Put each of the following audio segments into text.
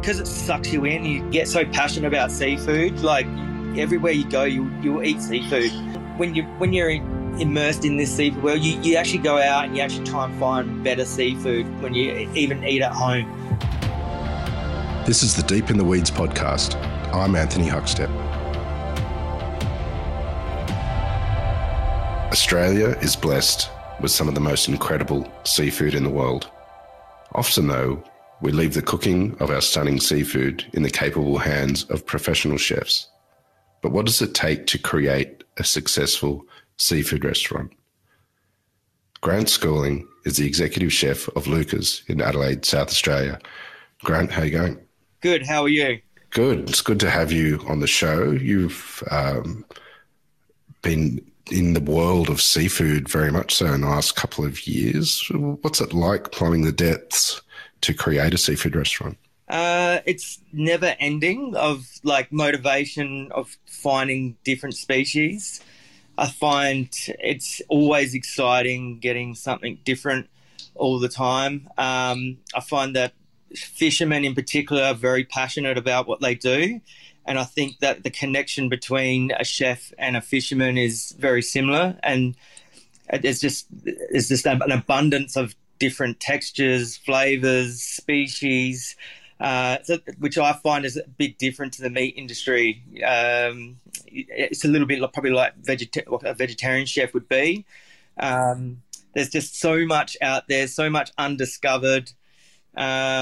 because it sucks you in. You get so passionate about seafood. Like everywhere you go, you'll eat seafood. When you're immersed in this seafood world, you actually go out and you actually try and find better seafood when you even eat at home. This is the Deep in the Weeds podcast. I'm Anthony Huckstep. Australia is blessed with some of the most incredible seafood in the world. Often, though, we leave the cooking of our stunning seafood in the capable hands of professional chefs. But what does it take to create a successful seafood restaurant? Grant Schooling is the executive chef of Lucas in Adelaide, South Australia. Grant, how are you going? Good, how are you? Good. It's good to have you on the show. You've been in the world of seafood very much so in the last couple of years. What's it like plumbing the depths to create a seafood restaurant? It's never ending of like motivation of finding different species. I find it's always exciting getting something different all the time. I find that fishermen in particular are very passionate about what they do. And I think that the connection between a chef and a fisherman is very similar. And there's just an abundance of different textures, flavours, species, which I find is a bit different to the meat industry. It's a little bit probably like what a vegetarian chef would be. There's just so much out there, so much undiscovered. So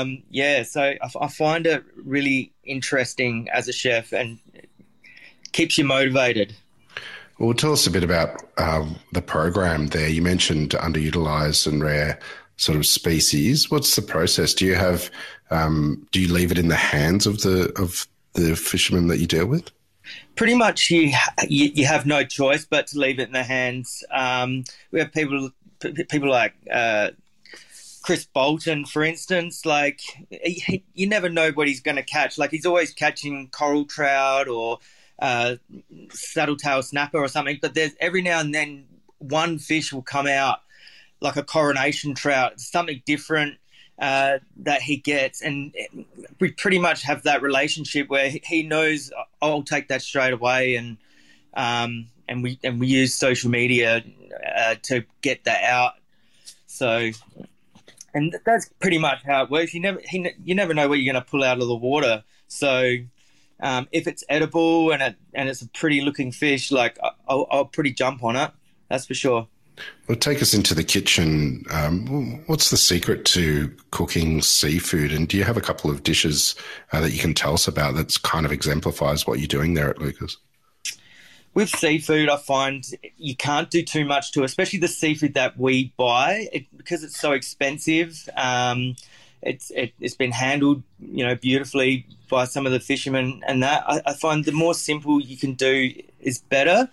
I find it really interesting as a chef and it keeps you motivated. Well, tell us a bit about the program there. You mentioned underutilized and rare sort of species. What's the process? Do you have do you leave it in the hands of the fishermen that you deal with? Pretty much, you have no choice but to leave it in their hands. We have people like Chris Bolton, for instance. Like you never know what he's going to catch. Like he's always catching coral trout or saddle-tail snapper or something. But there's every now and then one fish will come out like a coronation trout, something different that he gets, and we pretty much have that relationship where he knows I'll take that straight away, and we use social media to get that out. So, and that's pretty much how it works. You never know what you're going to pull out of the water. So, if it's edible and it's a pretty looking fish, like I'll pretty jump on it. That's for sure. Well, take us into the kitchen. What's the secret to cooking seafood? And do you have a couple of dishes that you can tell us about that kind of exemplifies what you're doing there at Lucas? With seafood, I find you can't do too much to it, especially the seafood that we buy, because it's so expensive. It's been handled, beautifully by some of the fishermen, and that I find the more simple you can do is better.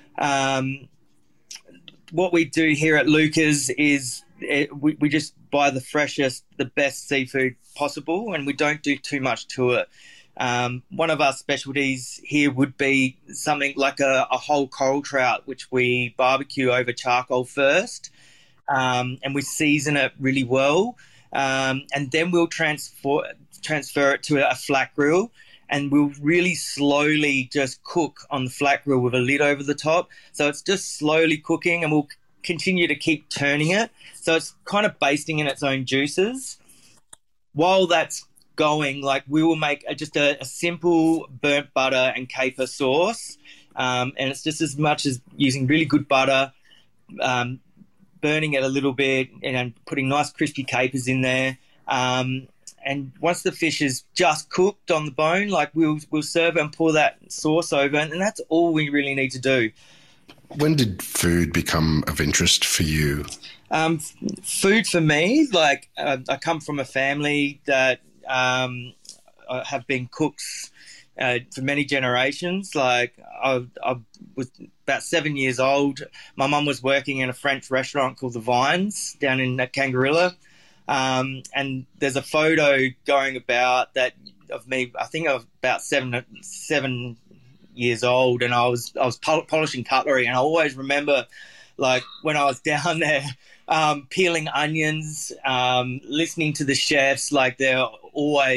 What we do here at Lucas is we just buy the freshest, the best seafood possible, and we don't do too much to it. One of our specialties here would be something like a whole coral trout, which we barbecue over charcoal first, and we season it really well, and then we'll transfer it to a flat grill. And we'll really slowly just cook on the flat grill with a lid over the top. So it's just slowly cooking, and we'll continue to keep turning it. So it's kind of basting in its own juices. While that's going, like we will make just a simple burnt butter and caper sauce. And it's just as much as using really good butter, burning it a little bit and putting nice crispy capers in there. And once the fish is just cooked on the bone, like we'll serve it and pour that sauce over, and that's all we really need to do. When did food become of interest for you? Food for me, like I come from a family that have been cooks for many generations. Like I was about 7 years old. My mum was working in a French restaurant called The Vines down in Kangarilla. And there's a photo going about that of me. I think I was about seven years old, and I was polishing cutlery. And I always remember, like when I was down there, peeling onions, listening to the chefs. Like they're always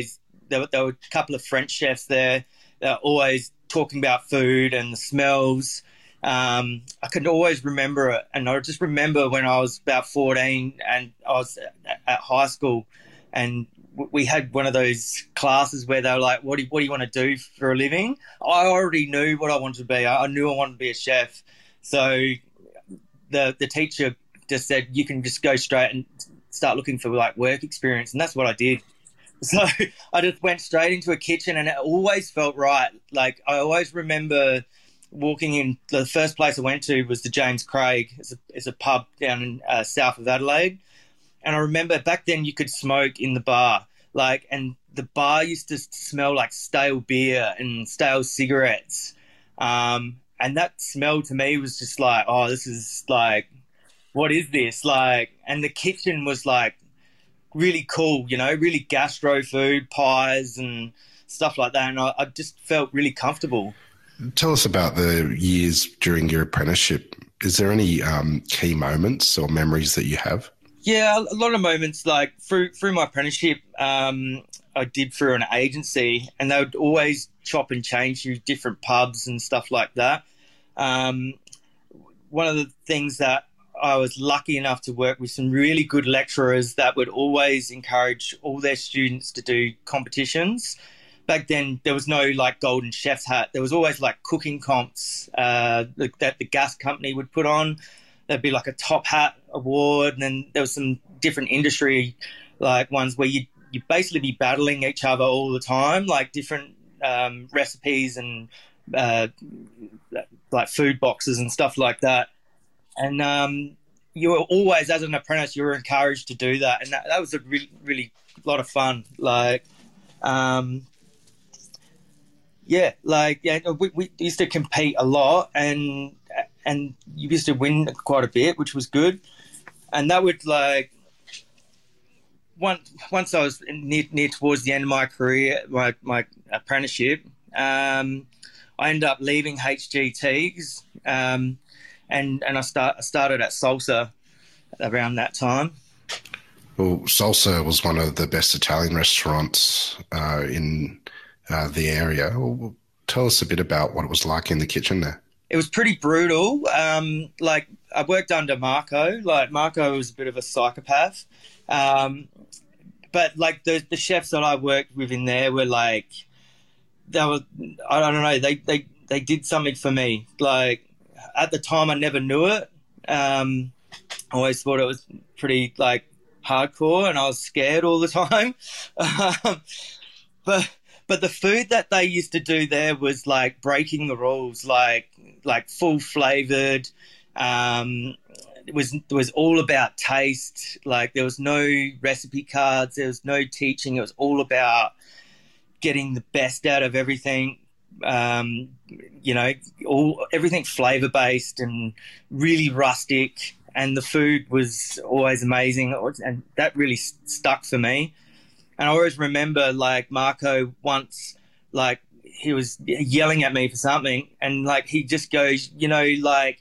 there were a couple of French chefs there that were always talking about food and the smells. I can always remember it. And I just remember when I was about 14 and I was at high school, and we had one of those classes where they were like, what do you want to do for a living? I already knew what I wanted to be. I knew I wanted to be a chef. So the teacher just said, you can just go straight and start looking for like work experience. And that's what I did. So I just went straight into a kitchen, and it always felt right. Like, I always remember walking in, the first place I went to was the James Craig. It's a pub down in south of Adelaide. And I remember back then you could smoke in the bar, like, and the bar used to smell like stale beer and stale cigarettes. And that smell to me was just like, oh, this is like, what is this? Like, and the kitchen was like really cool, you know, really gastro food, pies and stuff like that. And I just felt really comfortable. Tell us about the years during your apprenticeship. Is there any key moments or memories that you have? Yeah, a lot of moments, like through my apprenticeship, I did through an agency, and they would always chop and change through different pubs and stuff like that. One of the things that I was lucky enough to work with some really good lecturers that would always encourage all their students to do competitions. Back then, there was no like golden chef's hat. There was always like cooking comps that the gas company would put on. There'd be like a top hat award, and then there was some different industry like ones where you basically be battling each other all the time, like different recipes and like food boxes and stuff like that. And you were always, as an apprentice, you were encouraged to do that, and that was a really, really lot of fun. Like, we used to compete a lot, and you used to win quite a bit, which was good. And that would, like, once I was near towards the end of my career, my apprenticeship, I ended up leaving HGTs, and I started at Salsa around that time. Well, Salsa was one of the best Italian restaurants in the area. Well, tell us a bit about what it was like in the kitchen there. It was pretty brutal. Like, I worked under Marco. Like, Marco was a bit of a psychopath. But like the chefs that I worked with in there were like, I don't know, they did something for me. Like, at the time I never knew it. I always thought it was pretty like hardcore, and I was scared all the time. But the food that they used to do there was like breaking the rules, like full flavored. It was all about taste. Like, there was no recipe cards, there was no teaching. It was all about getting the best out of everything. Everything flavor based and really rustic. And the food was always amazing, and that really stuck for me. And I always remember, like, Marco once, like, he was yelling at me for something, and like he just goes, like,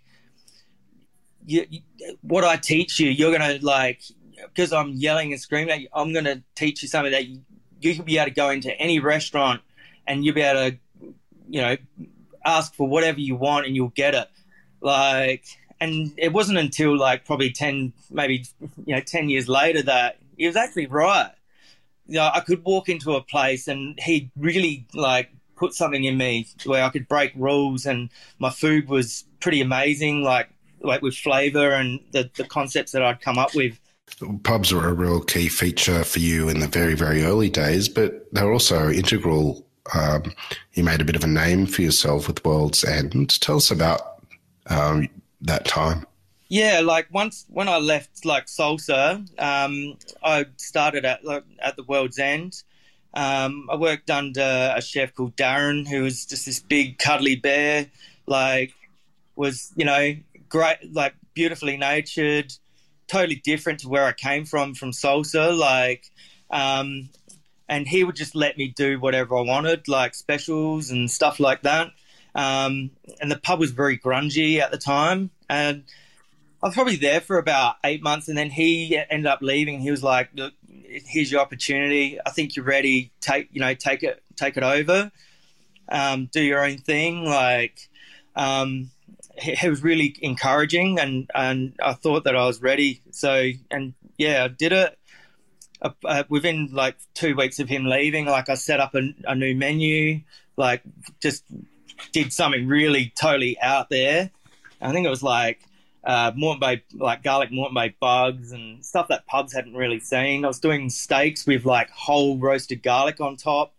what I teach you, you're gonna, like, because I'm yelling and screaming at you, I'm gonna teach you something that you can be able to go into any restaurant and you'll be able to, ask for whatever you want and you'll get it. Like, and it wasn't until like probably 10 years later that he was actually right. I could walk into a place and he really like put something in me where I could break rules, and my food was pretty amazing, like with flavour and the concepts that I'd come up with. Pubs were a real key feature for you in the very, very early days, but they were also integral. You made a bit of a name for yourself with World's End. Tell us about that time. Yeah, like when I left like Salsa, I started at the World's End. I worked under a chef called Darren, who was just this big cuddly bear, like was, great, like beautifully natured, totally different to where I came from Salsa, like, and he would just let me do whatever I wanted, like specials and stuff like that. And the pub was very grungy at the time, and I was probably there for about 8 months, and then he ended up leaving. He was like, look, here's your opportunity. I think you're ready. Take it over. Do your own thing. Like, it was really encouraging, and I thought that I was ready. So, and yeah, I did it. Within like 2 weeks of him leaving, like I set up a new menu, like just did something really totally out there. I think it was like Moreton Bay, like garlic Moreton Bay bugs and stuff that pubs hadn't really seen. I was doing steaks with like whole roasted garlic on top.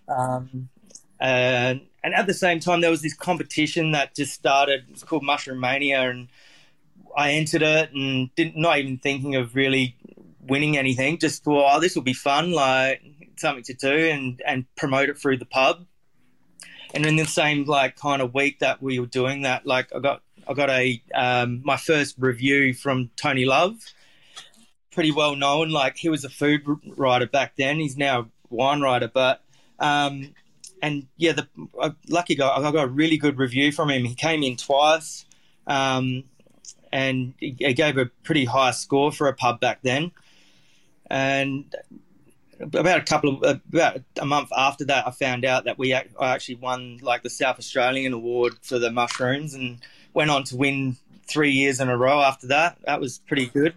And at the same time, there was this competition that just started. It's called Mushroom Mania, and I entered it and not even thinking of really winning anything. Just thought, oh, this will be fun, like something to do, and promote it through the pub. And in the same like kind of week that we were doing that, like I got my first review from Tony Love, pretty well known. Like he was a food writer back then. He's now a wine writer, but. And yeah, lucky guy, I got a really good review from him. He came in twice, and he gave a pretty high score for a pub back then. And about a month after that, I found out that I actually won like the South Australian Award for the mushrooms, and went on to win 3 years in a row after that. That was pretty good.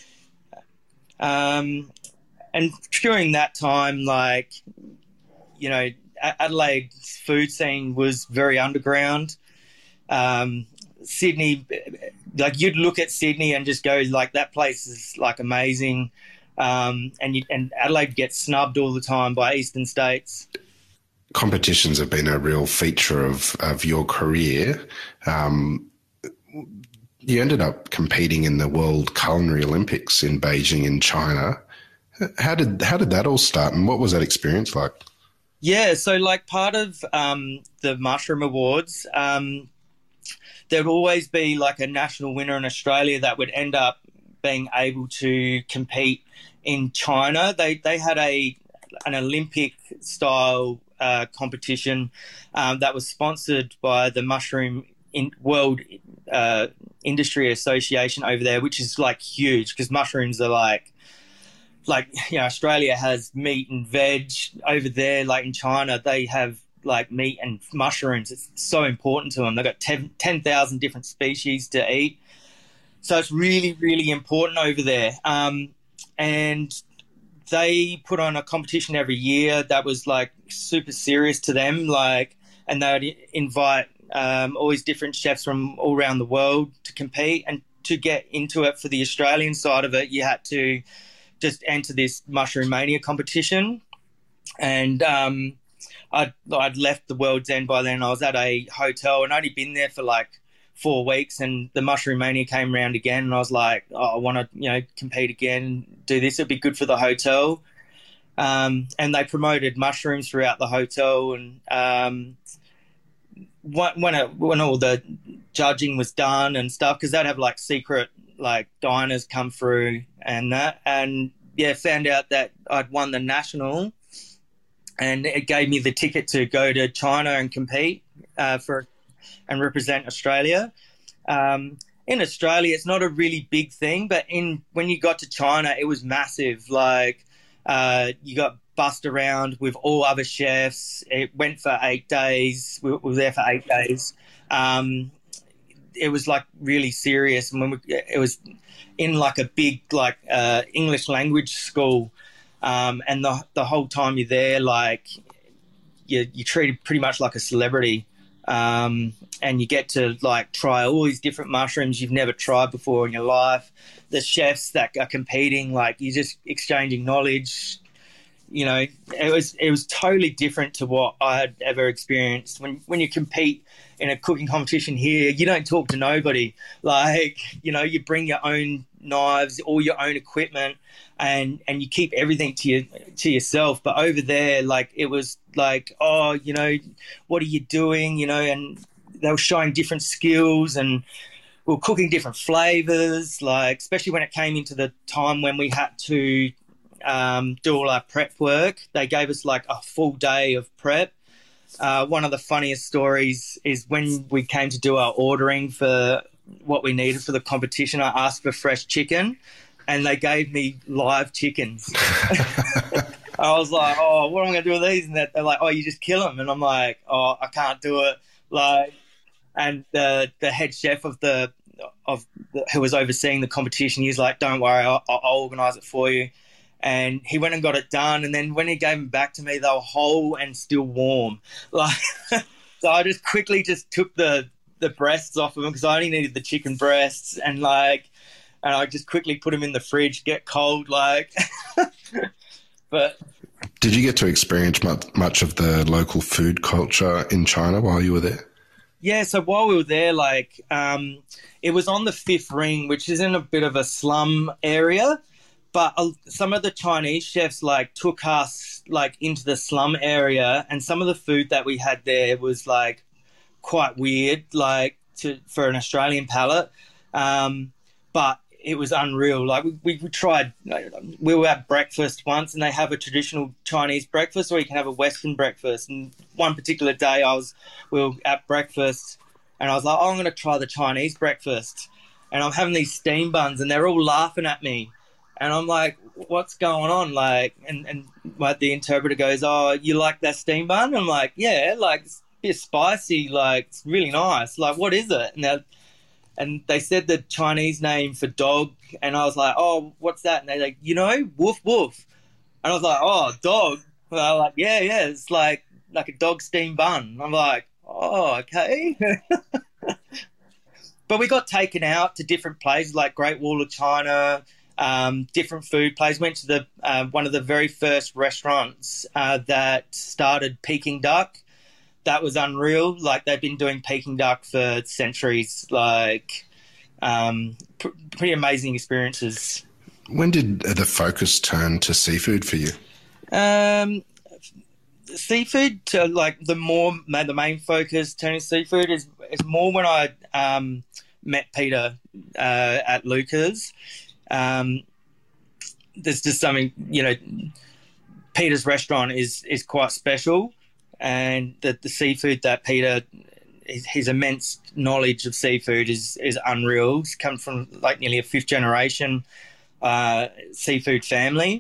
And during that time, like, you know, Adelaide's food scene was very underground. Sydney, like you'd look at Sydney and just go like that place is like amazing, and Adelaide gets snubbed all the time by eastern states. Competitions have been a real feature of your career. You ended up competing in the World Culinary Olympics in Beijing in China. How did that all start, and what was that experience like? Yeah, so like part of the Mushroom Awards, there'd always be like a national winner in Australia that would end up being able to compete in China. They had an Olympic style competition that was sponsored by the Mushroom World Industry Association over there, which is like huge because mushrooms are like, you know, Australia has meat and veg. Over there, like in China, they have like meat and mushrooms. It's so important to them. They've got 10,000 different species to eat. So it's really, really important over there. And they put on a competition every year that was like super serious to them. Like, and they'd invite all these different chefs from all around the world to compete. And to get into it for the Australian side of it, you had to just enter this Mushroom Mania competition. And I'd left the World's End by then. I was at a hotel and I'd only been there for like 4 weeks, and the Mushroom Mania came around again, and I was like, oh, I want to, you know, compete again, do this. It'd be good for the hotel. And they promoted mushrooms throughout the hotel. And when all the judging was done and stuff, because they'd have like secret like diners come through and that, and yeah, found out that I'd won the national, and it gave me the ticket to go to China and compete and represent Australia. In Australia, it's not a really big thing, but when you got to China, it was massive. Like you got bussed around with all other chefs. It went for 8 days. We were there for 8 days. It was like really serious, and it was in like a big like English language school, and the whole time you're there, like you're treated pretty much like a celebrity, and you get to like try all these different mushrooms you've never tried before in your life. The chefs that are competing, like you're just exchanging knowledge. You know, it was totally different to what I had ever experienced. When you compete in a cooking competition here, you don't talk to nobody. Like, you know, you bring your own knives, all your own equipment, and you keep everything to yourself. But over there, like, it was like, oh, you know, what are you doing? You know, and they were showing different skills, and we were cooking different flavors. Like, especially when it came into the time when we had to do all our prep work, they gave us like a full day of prep. One of the funniest stories is when we came to do our ordering for what we needed for the competition. I asked for fresh chicken, and they gave me live chickens. I was like, oh, what am I going to do with these? And they're like, oh, you just kill them. And I'm like, oh, I can't do it. Like, and the head chef who was overseeing the competition, he was like, don't worry, I'll organise it for you. And he went and got it done. And then when he gave them back to me, they were whole and still warm. Like, so I just quickly took the breasts off of them because I only needed the chicken breasts, and I just quickly put them in the fridge, get cold, like. But did you get to experience much of the local food culture in China while you were there? Yeah, so while we were there, it was on the Fifth Ring, which is in a bit of a slum area. But some of the Chinese chefs took us into the slum area, and some of the food that we had there was quite weird, for an Australian palate. But it was unreal. We tried. We were at breakfast once, and they have a traditional Chinese breakfast, or you can have a Western breakfast. And one particular day, we were at breakfast, and I was like, "Oh, I'm going to try the Chinese breakfast." And I'm having these steam buns, and they're all laughing at me. And I'm like, what's going on? And the interpreter goes, oh, you like that steam bun? I'm like, yeah, it's a bit spicy, it's really nice. What is it? And they said the Chinese name for dog. And I was like, oh, what's that? And they're like, woof, woof. And I was like, oh, dog. And they're like, yeah, it's like a dog steam bun. I'm like, oh, okay. But we got taken out to different places like Great Wall of China, different food places. Went to the one of the very first restaurants that started Peking duck. That was unreal. They've been doing Peking duck for centuries. Pretty amazing experiences. When did the focus turn to seafood for you? Seafood, the main focus turning to seafood is more when I met Peter at Lucas. There's just something, Peter's restaurant is quite special, and the seafood that Peter, his immense knowledge of seafood is unreal. He's come from nearly a fifth generation seafood family.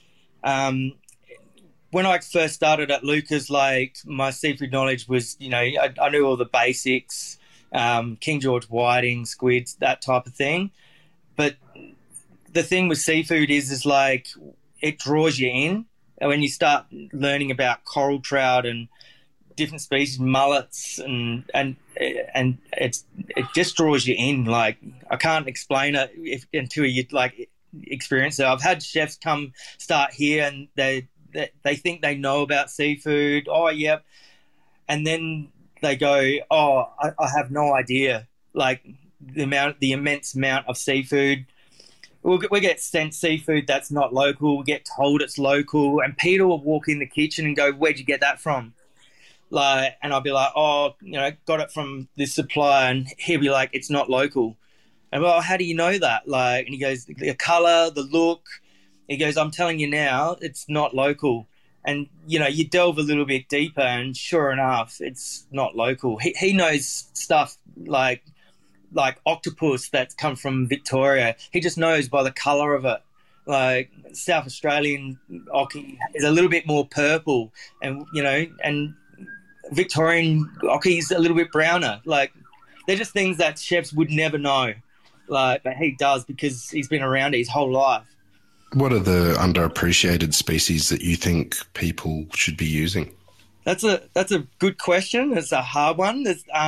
When I first started at Lucas, my seafood knowledge was, I knew all the basics, King George whiting, squids, that type of thing. But the thing with seafood is it draws you in. And when you start learning about coral trout and different species, mullets, and it just draws you in. I can't explain it until you experience it. I've had chefs come start here and they think they know about seafood. Oh, yep. And then they go, oh, I have no idea. The immense amount of seafood. We get sent seafood that's not local. We get told it's local. And Peter will walk in the kitchen and go, where'd you get that from? And I'll be like, oh, got it from this supplier. And he'll be like, it's not local. And well, how do you know that? And he goes, the colour, the look. He goes, I'm telling you now, it's not local. And, you delve a little bit deeper and sure enough, it's not local. He knows stuff like octopus that's come from Victoria. He just knows by the colour of it. South Australian ockie is a little bit more purple, and and Victorian ockie's a little bit browner. They're just things that chefs would never know. But he does because he's been around it his whole life. What are the underappreciated species that you think people should be using? That's a good question. It's a hard one.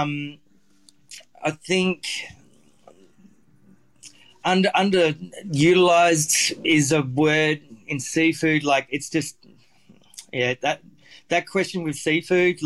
I think underutilized is a word in seafood. It's just, yeah, that question with seafood,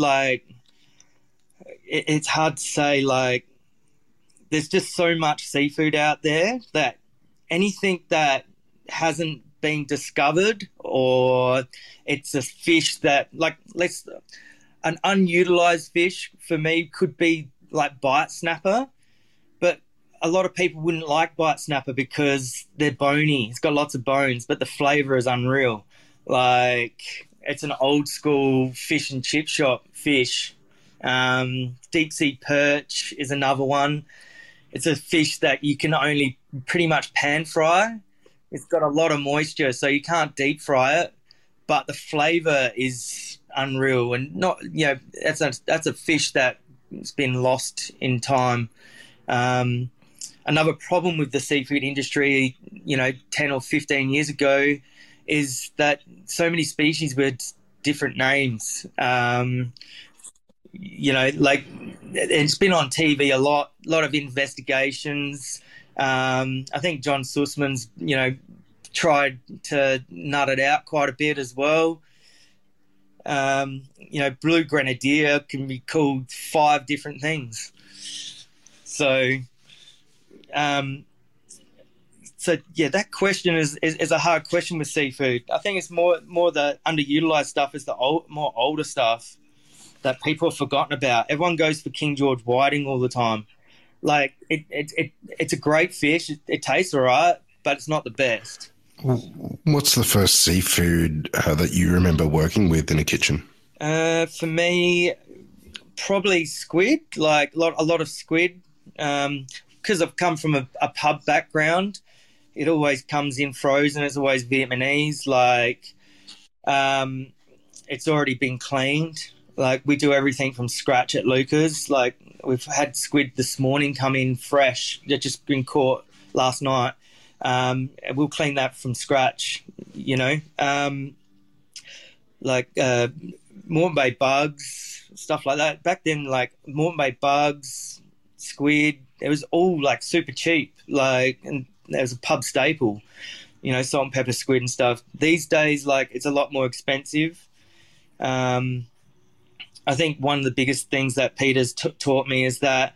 it's hard to say. There's just so much seafood out there that anything that hasn't been discovered, or it's a fish that an unutilized fish for me could be bite snapper, but a lot of people wouldn't like bite snapper because they're bony. It's got lots of bones, but the flavour is unreal. It's an old school fish and chip shop fish. Deep sea perch is another one. It's a fish that you can only pretty much pan fry. It's got a lot of moisture, so you can't deep fry it, but the flavor is unreal. And not, that's a fish that's been lost in time. Another problem with the seafood industry, 10 or 15 years ago, is that so many species were different names. Like it's been on TV a lot of investigations. I think John Sussman's, tried to nut it out quite a bit as well. Blue grenadier can be called 5 different things. So that question is a hard question with seafood. I think it's more the underutilized stuff is the more older stuff that people have forgotten about. Everyone goes for King George whiting all the time. Like it's a great fish. It tastes all right, but it's not the best. What's the first seafood that you remember working with in a kitchen? For me, probably squid. Like a lot of squid. Because I've come from a pub background, it always comes in frozen. It's always Vietnamese. Like, it's already been cleaned. Like, we do everything from scratch at Lucas. Like, we've had squid this morning come in fresh. They've just been caught last night. We'll clean that from scratch, Moreton Bay bugs, stuff like that. Back then, like, Moreton Bay bugs, squid, it was all, like, super cheap. Like, and there was a pub staple, salt and pepper squid and stuff. These days, like, it's a lot more expensive. I think one of the biggest things that Peter's taught me is that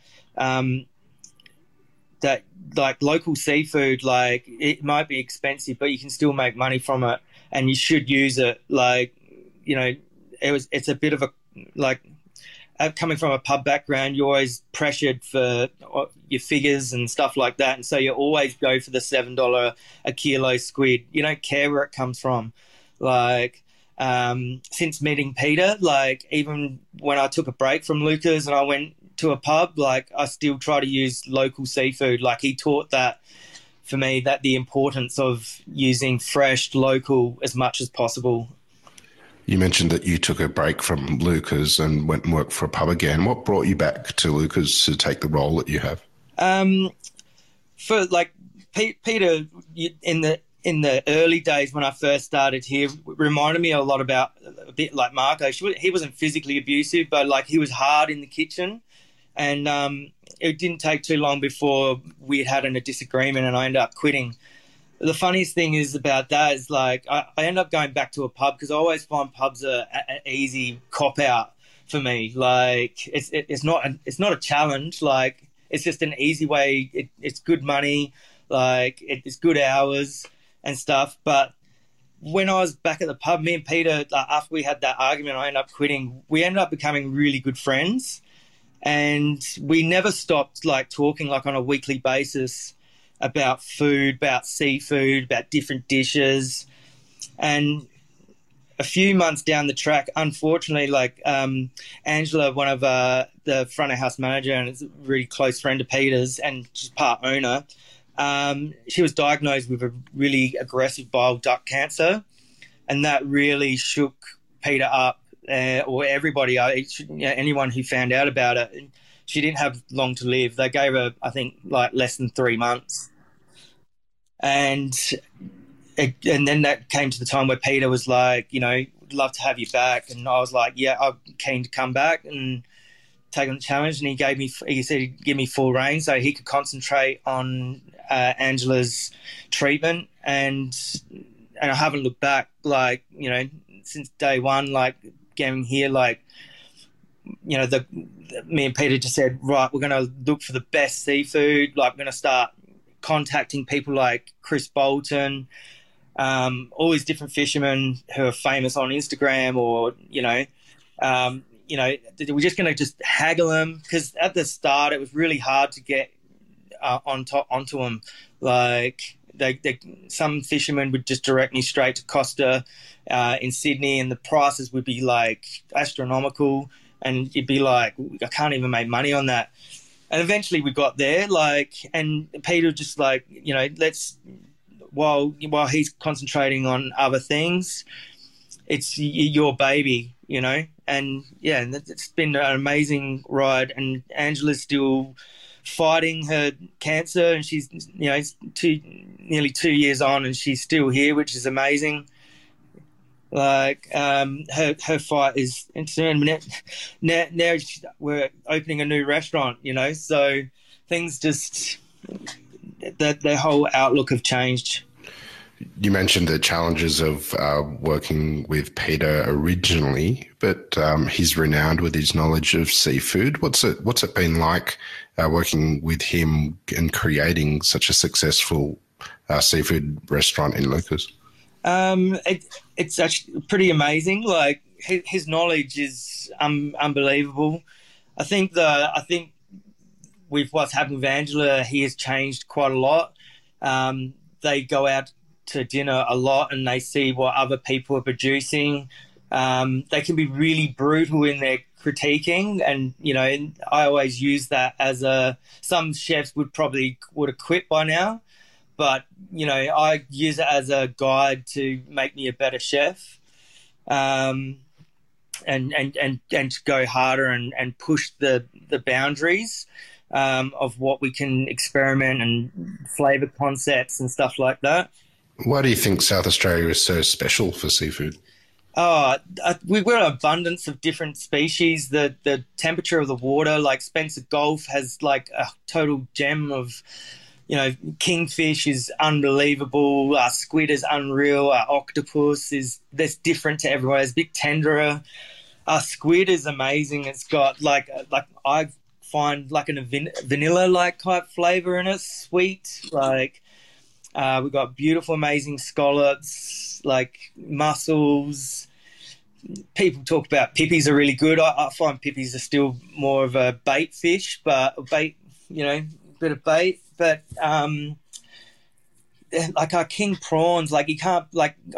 that like local seafood, like it might be expensive, but you can still make money from it, and you should use it. Like, it's a bit of a, like, coming from a pub background, you're always pressured for your figures and stuff like that, and so you always go for the $7 a kilo squid. You don't care where it comes from. Like, since meeting Peter, like, even when I took a break from Lucas and I went to a pub, like, I still try to use local seafood. Like, he taught that for me, that the importance of using fresh, local as much as possible. You mentioned that you took a break from Lucas and went and worked for a pub again. What brought you back to Lucas to take the role that you have? For like Peter, in the early days when I first started here, reminded me a lot about a bit like Marco. He wasn't physically abusive, but like he was hard in the kitchen, and it didn't take too long before we had a disagreement, and I ended up quitting. The funniest thing is about that is, like, I end up going back to a pub because I always find pubs an easy cop out for me. Like, it's not a challenge. Like, it's just an easy way. It's good money. Like, it's good hours and stuff. But when I was back at the pub, me and Peter, after we had that argument, I ended up quitting. We ended up becoming really good friends, and we never stopped, like, talking, like, on a weekly basis about food, about seafood, about different dishes. And a few months down the track, unfortunately, like, Angela, one of the front of house manager, and is a really close friend of Peter's, and she's part owner, she was diagnosed with a really aggressive bile duct cancer, and that really shook Peter up, or everybody, anyone who found out about it. She didn't have long to live. They gave her, I think, like less than 3 months. And then that came to the time where Peter was like, we'd love to have you back. And I was like, yeah, I'm keen to come back and take on the challenge. And he said he'd give me full reign so he could concentrate on Angela's treatment. And I haven't looked back, like, since day one, like, getting here, like, me and Peter just said, right, we're going to look for the best seafood. Like, we're going to start contacting people like Chris Bolton, all these different fishermen who are famous on Instagram, or, we're just going to just haggle them, because at the start it was really hard to get onto them. Like, some fishermen would just direct me straight to Costa in Sydney, and the prices would be like astronomical. And you'd be like, I can't even make money on that. And eventually we got there, like, and Peter just like, while he's concentrating on other things, it's your baby, you know. And yeah, it's been an amazing ride. And Angela's still fighting her cancer, and she's, you know, nearly 2 years on, and she's still here, which is amazing. Like her fight is now we're opening a new restaurant, you know, so things just their whole outlook have changed. You mentioned the challenges of working with Peter originally, but he's renowned with his knowledge of seafood. What's it been like working with him and creating such a successful seafood restaurant in Lucas? It's actually pretty amazing. Like his knowledge is unbelievable. I think with what's happened with Angela, he has changed quite a lot. They go out to dinner a lot and they see what other people are producing. They can be really brutal in their critiquing, and you know, I always use that as some chefs would have quit by now, but you know, I use it as a guide to make me a better chef, and to go harder and push the boundaries of what we can experiment and flavour concepts and stuff like that. Why do you think South Australia is so special for seafood? We've got an abundance of different species. The temperature of the water, like Spencer Gulf has like a total gem of, you know, kingfish is unbelievable. Squid is unreal. Octopus that's different to everyone. It's a bit tenderer. Squid is amazing. It's got like I find like a vanilla like type flavour in it, sweet. Like we've got beautiful, amazing scallops, like mussels. People talk about pippies are really good. I find pippies are still more of a bait fish, but you know, bit of bait. But like our king prawns, like you can't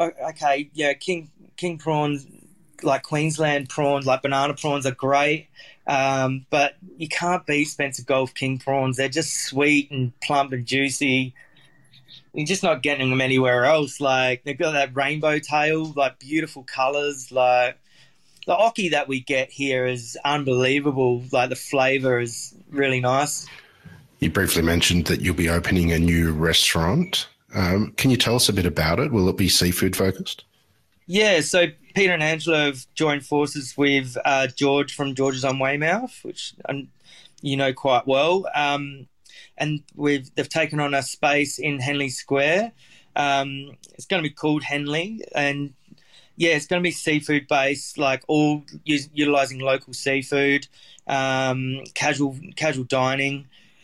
king prawns, like Queensland prawns, like banana prawns are great, but you can't beat Spencer Gulf king prawns. They're just sweet and plump and juicy. You're just not getting them anywhere else. Like they've got that rainbow tail, like beautiful colours. Like the Oki that we get here is unbelievable. Like the flavour is really nice. You briefly mentioned that you'll be opening a new restaurant. Can you tell us a bit about it? Will it be seafood focused? Yeah, so Peter and Angela have joined forces with George from George's on Weymouth, which you know quite well. And they've taken on a space in Henley Square. It's going to be called Henley, and yeah, it's going to be seafood based, like all utilising local seafood, casual dining.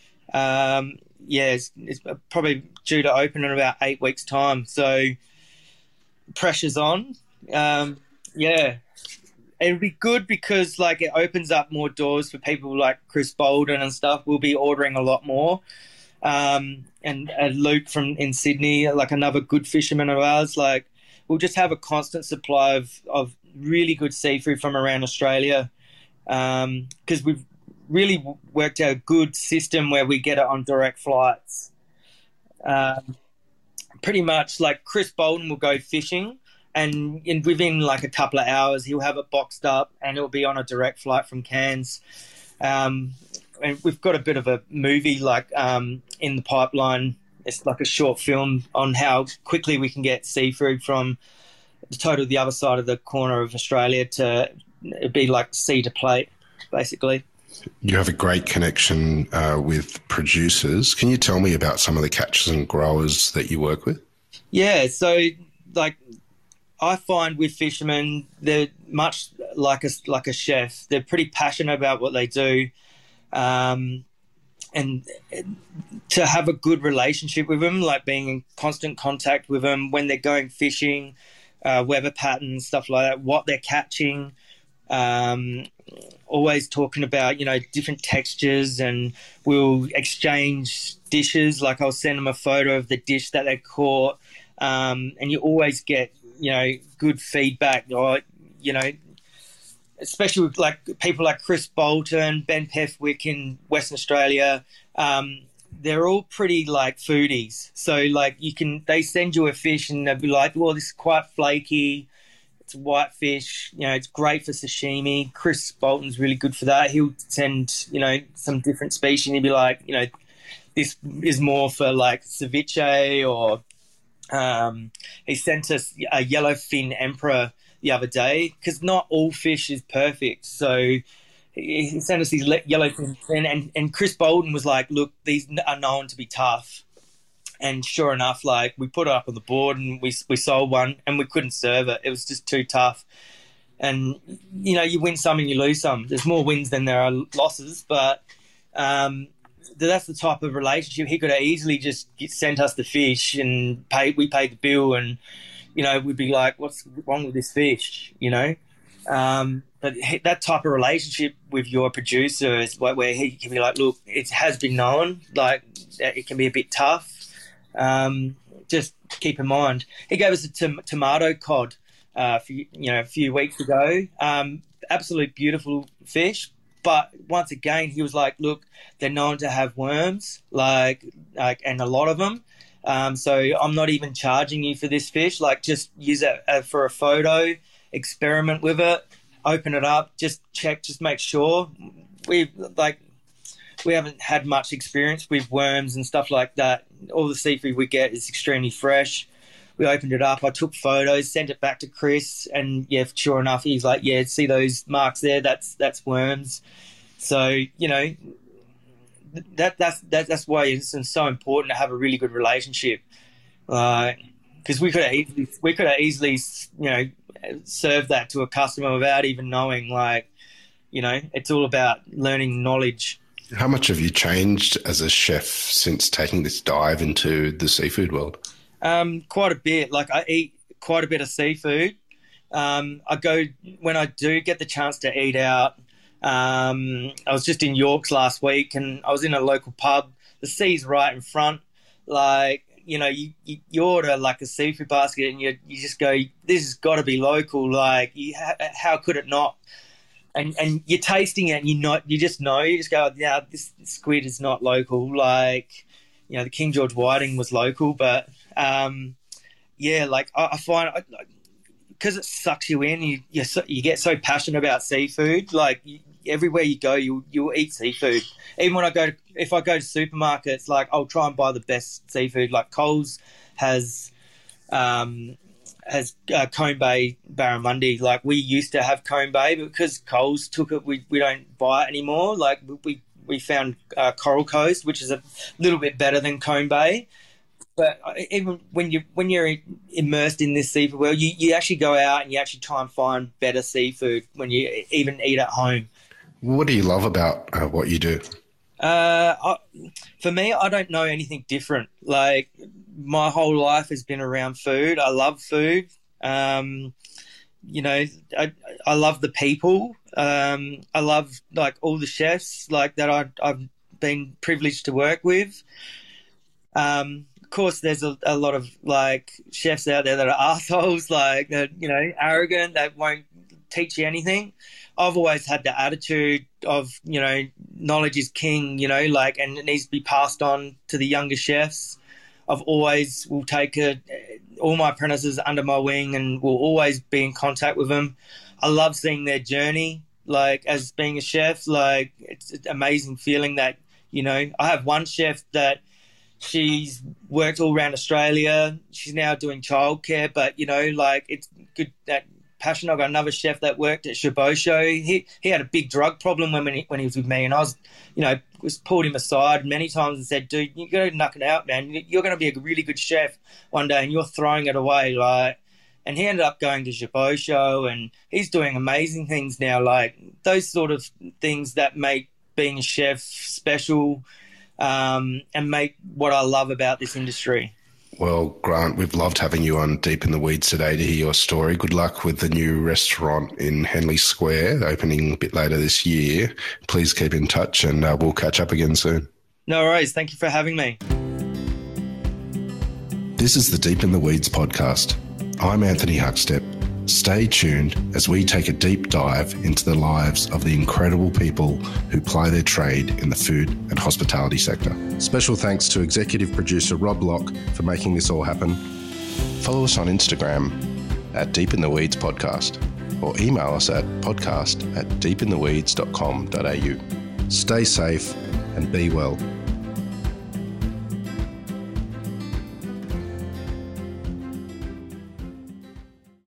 It's probably due to open in about 8 weeks' time, so pressure's on. It'll be good because like it opens up more doors for people like Chris Bolden and stuff. We'll be ordering a lot more. And Luke in Sydney, like another good fisherman of ours, like we'll just have a constant supply of really good seafood from around Australia, because we've really worked out a good system where we get it on direct flights. Pretty much like Chris Bolden will go fishing, and within like a couple of hours, he'll have it boxed up and it'll be on a direct flight from Cairns. And we've got a bit of a movie like in the pipeline. It's like a short film on how quickly we can get seafood from the other side of the corner of Australia to be like sea to plate, basically. You have a great connection with producers. Can you tell me about some of the catchers and growers that you work with? Yeah, so like I find with fishermen, they're much like a chef. They're pretty passionate about what they do, and to have a good relationship with them, like being in constant contact with them when they're going fishing, weather patterns, stuff like that, what they're catching, always talking about, you know, different textures, and we'll exchange dishes. Like I'll send them a photo of the dish that they caught, and you always get, you know, good feedback, or, you know, especially with like people like Chris Bolton, Ben Pethwick in Western Australia. they're all pretty like foodies. So like they send you a fish and they'll be like, well, this is quite flaky. It's a white fish, it's great for sashimi. Chris Bolton's really good for that. He'll send, some different species and he'll be like, this is more for like ceviche, or he sent us a yellowfin emperor the other day, because not all fish is perfect. So he sent us these yellowfin, and Chris Bolton was like, look, these are known to be tough. And sure enough, like, we put it up on the board and we sold one and we couldn't serve it. It was just too tough. And, you win some and you lose some. There's more wins than there are losses, but that's the type of relationship. He could have easily just sent us the fish and we paid the bill, and, we'd be like, what's wrong with this fish, But that type of relationship with your producer is where he can be like, look, it has been known, like, it can be a bit tough. Just keep in mind. He gave us a tomato cod a few weeks ago. Absolute beautiful fish. But once again, he was like, look, they're known to have worms, like and a lot of them. So I'm not even charging you for this fish. Like, just use it for a photo, experiment with it, open it up, just check, just make sure. We haven't had much experience with worms and stuff like that. All the seafood we get is extremely fresh. We opened it up. I took photos, sent it back to Chris, and yeah, sure enough, he's like, yeah, see those marks there? That's worms. So that's why it's so important to have a really good relationship. Because we could have easily served that to a customer without even knowing. It's all about learning knowledge. How much have you changed as a chef since taking this dive into the seafood world? Quite a bit. Like, I eat quite a bit of seafood. When I do get the chance to eat out. I was just in Yorks last week and I was in a local pub. The sea's right in front. Like, you order like a seafood basket and you just go, this has got to be local. Like, how could it not? And you're tasting it and you just go, yeah, this squid is not local. Like, the King George whiting was local, but I find because it sucks you in, you get so passionate about seafood. Like, everywhere you go, you'll eat seafood. Even if I go to supermarkets, like, I'll try and buy the best seafood. Like, Coles has Combe Bay barramundi. Like, we used to have Combe Bay, but because Coles took it, we don't buy it anymore. Like, we found Coral Coast, which is a little bit better than Combe Bay. But even when you're immersed in this seafood world, you actually go out and you actually try and find better seafood when you even eat at home. What do you love about what you do? For me, I don't know anything different. Like, my whole life has been around food. I love food. I love the people. I love, like, all the chefs like that I've been privileged to work with. Of course, there's a lot of, like, chefs out there that are arseholes, like, arrogant, that won't teach you anything. I've always had the attitude of, knowledge is king, and it needs to be passed on to the younger chefs. I've always will take all my apprentices under my wing and will always be in contact with them. I love seeing their journey, like, as being a chef. Like, it's an amazing feeling that, I have one chef that she's worked all around Australia. She's now doing childcare, but, it's good, that passion. I've got another chef that worked at Shibosho. He had a big drug problem when he was with me, and I was pulled him aside many times and said, dude, you got to knock it out, man. You're going to be a really good chef one day and you're throwing it away. Like, and he ended up going to Shibosho and he's doing amazing things now. Like, those sort of things that make being a chef special, and make what I love about this industry. Well, Grant, we've loved having you on Deep in the Weeds today to hear your story. Good luck with the new restaurant in Henley Square, opening a bit later this year. Please keep in touch and we'll catch up again soon. No worries. Thank you for having me. This is the Deep in the Weeds podcast. I'm Anthony Huckstep. Stay tuned as we take a deep dive into the lives of the incredible people who ply their trade in the food and hospitality sector. Special thanks to executive producer Rob Locke for making this all happen. Follow us on Instagram at Deep in the Weeds Podcast, or email us at podcast@deepintheweeds.com.au. Stay safe and be well.